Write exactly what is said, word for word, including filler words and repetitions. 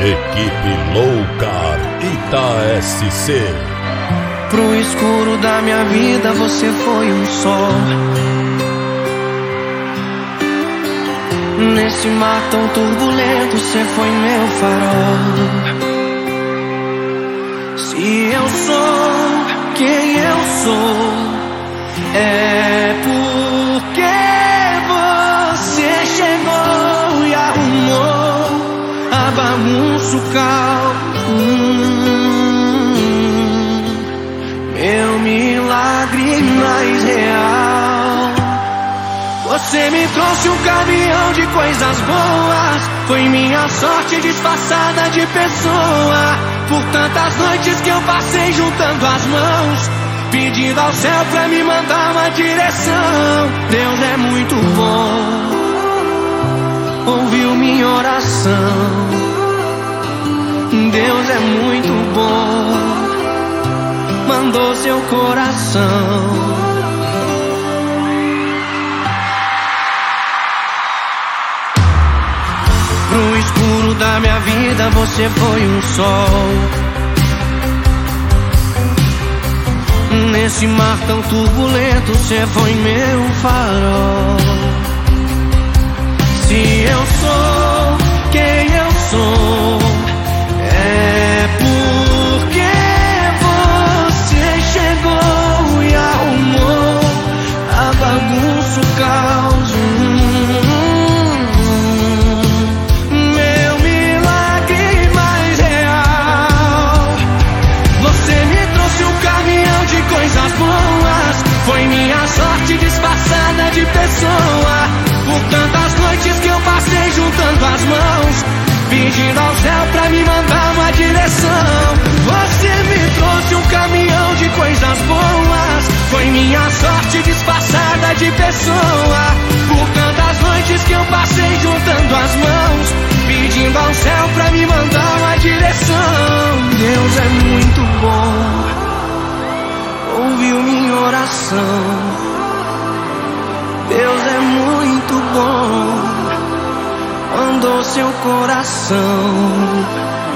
Equipe Loucar Ita-S-C. Pro escuro da minha vida você foi um sol. Nesse mar tão turbulento você foi meu farol. Se eu sou quem eu sou, é porque você chegou e arrumou a bagunça, o caos. Hum, meu milagre mais real. Você me trouxe um caminhão de coisas boas. Foi minha sorte disfarçada de pessoa. Por tantas noites que eu passei juntando as mãos, pedindo ao céu pra me mandar uma direção. Deus é muito bom, ouviu minha oração. Deus é muito bom, mandou seu coração. Pro escuro da minha vida você foi um sol. Nesse mar tão turbulento você foi meu farol. Se eu sou quem eu sou, é porque você chegou e arrumou a bagunça, o caos. Meu milagre mais real. Você me trouxe um caminhão de coisas boas. Foi minha sorte disfarçada de pessoa. Por tantas noites que eu passei juntando as mãos, pedindo ao céu pra me mandar uma direção. Você me trouxe um caminhão de coisas boas. Foi minha sorte disfarçada de pessoa. Por tantas noites que eu passei juntando as mãos, pedindo ao céu pra me mandar uma direção. Deus é muito bom, ouviu minha oração. Deus é muito bom, mandou seu coração.